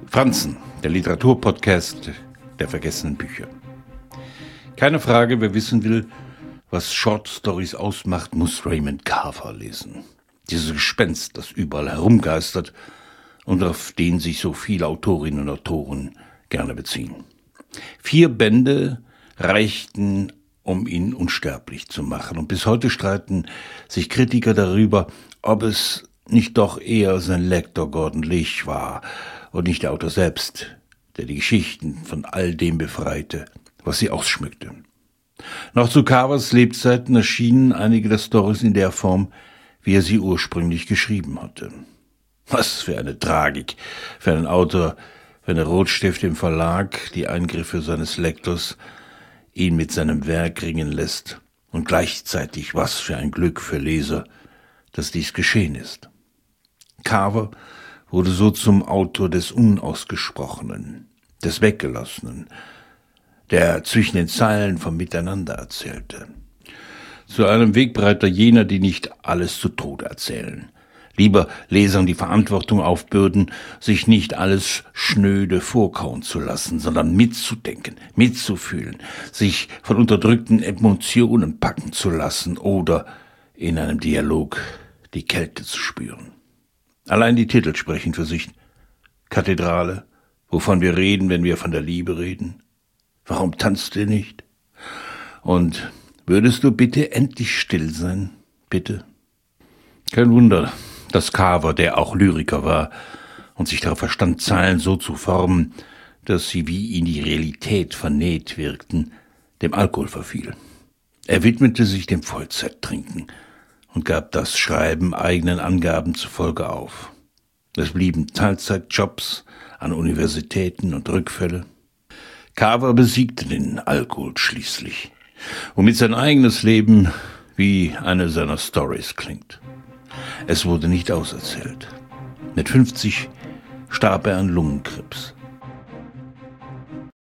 Franzen, der Literaturpodcast der vergessenen Bücher. Keine Frage, wer wissen will, was Short Stories ausmacht, muss Raymond Carver lesen. Dieses Gespenst, das überall herumgeistert und auf den sich so viele Autorinnen und Autoren gerne beziehen. 4 Bände reichten, um ihn unsterblich zu machen. Und bis heute streiten sich Kritiker darüber, ob es nicht doch eher sein Lektor Gordon Lish war und nicht der Autor selbst, der die Geschichten von all dem befreite, was sie ausschmückte. Noch zu Carvers Lebzeiten erschienen einige der Storys in der Form, wie er sie ursprünglich geschrieben hatte. Was für eine Tragik für einen Autor, wenn der Rotstift im Verlag die Eingriffe seines Lektors ihn mit seinem Werk ringen lässt, und gleichzeitig was für ein Glück für Leser, dass dies geschehen ist. Carver wurde so zum Autor des Unausgesprochenen, des Weggelassenen, der zwischen den Zeilen vom Miteinander erzählte. Zu einem Wegbereiter jener, die nicht alles zu Tode erzählen, lieber Lesern die Verantwortung aufbürden, sich nicht alles schnöde vorkauen zu lassen, sondern mitzudenken, mitzufühlen, sich von unterdrückten Emotionen packen zu lassen oder in einem Dialog die Kälte zu spüren. Allein die Titel sprechen für sich. Kathedrale, wovon wir reden, wenn wir von der Liebe reden. Warum tanzt ihr nicht? Und würdest du bitte endlich still sein, bitte? Kein Wunder, dass Carver, der auch Lyriker war und sich darauf verstand, Zeilen so zu formen, dass sie wie in die Realität vernäht wirkten, dem Alkohol verfiel. Er widmete sich dem Vollzeittrinken und gab das Schreiben eigenen Angaben zufolge auf. Es blieben Teilzeitjobs an Universitäten und Rückfälle. Carver besiegte den Alkohol schließlich, womit sein eigenes Leben wie eine seiner Stories klingt. Es wurde nicht auserzählt. Mit 50 starb er an Lungenkrebs.